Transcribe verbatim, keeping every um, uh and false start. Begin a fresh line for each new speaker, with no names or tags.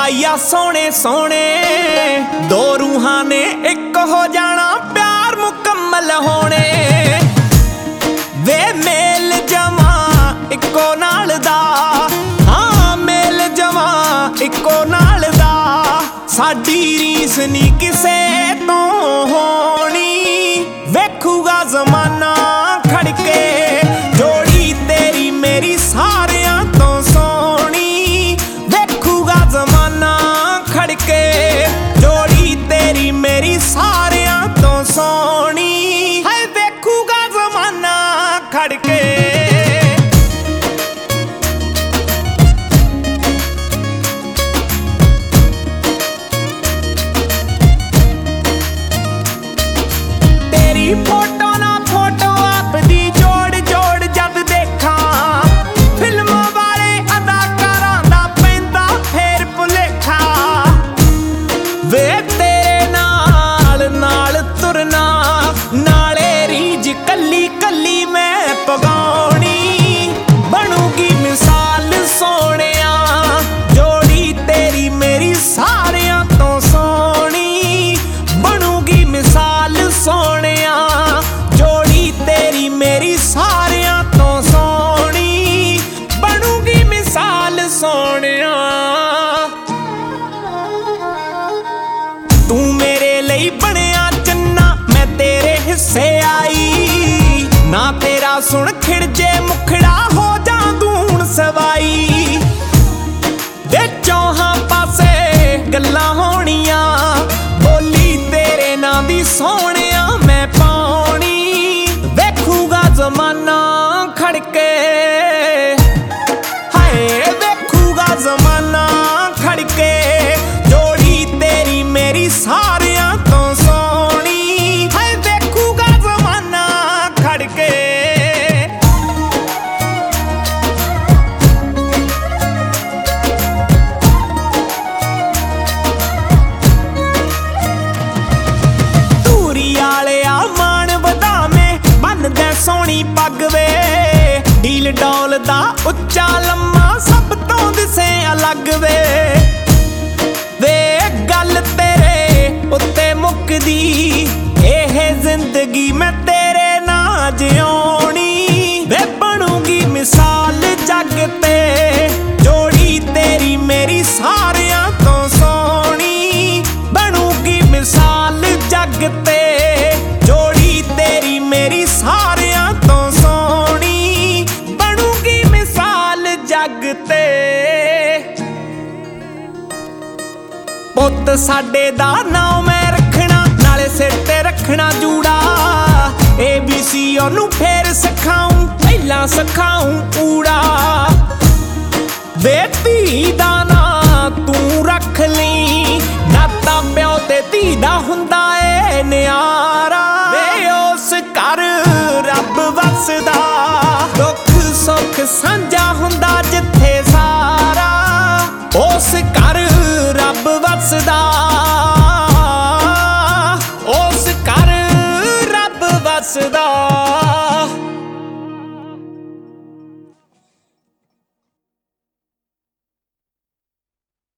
या सोने सोने दो रूहां ने एक हो जाना प्यार मुकम्मल होने वे मेल जमा इको नाल दा हाँ मेल जमा इको नाल दा साडी रीस नी किसे तो होनी वेखूगा जमाना खड़के जोड़ी तेरी मेरी सारियां तो सोनी वेखूगा जमाना खड़के जोड़ी तेरी मेरी सारियां तो सोनी है वेखूगा जमाना खड़के तेरी फोटो ना फोटो आपदी जोड़ जोड़ जद देखा फिल्म वाले अदाकारां दा पैंदा फेर भुलेखा वे तेरे नाल नाल तुरना नाले रीज कली कली मैं पगाउणी बनूगी मिसाल सोहणिया जोड़ी तेरी मेरी सारियां तो सोहणी बनूगी मिसाल सोहणिया जोड़ी तेरी मेरी सारियां तो सोहणी बनूगी मिसाल सोहणिया तू मेरे ਲਈ ਬਣਿਆ ਚੰਨਾ मैं तेरे हिस्से आई ना तेरा सुन खिड़ जे मुखड़ा हो जा दूण सवाई दे चौहां पासे गल्लां होणियां बोली तेरे नां दी सोहणिया मैं पाउणी वेखूगा जमाना खड़के हाय वेखूगा जमाना खड़के जोड़ी तेरी मेरी सारियां तो सोहणी हाय वेखूगा जमाना खड़के सोहनी पग वे ढील डौल दा उच्चा लम्मा सब तो दिसे अलग वे वे गल तेरे उत्ते मुकदी एह जिंदगी मैं तेरे ना जिउणी वे बनूगी मिसाल जग ते जोड़ी तेरी मेरी सारियां तो सोहणी बनूगी मिसाल जग ते जोड़ी तेरी मेरी सारियां तो सोहणी बनूगी मिसाल जग ते पुत्त साडे दा नाम मैं रखना नाले सिर ते रखना जूड़ा ए बी सी ओनू फेर सिखाऊं पहला सिखाऊं ऊड़ा वे धी दा ना तू रख ली नाता प्यो ते धी दा